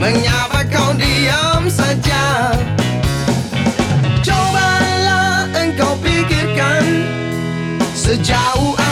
Mengapa kau diam saja? Cobalah engkau pikirkan sejauh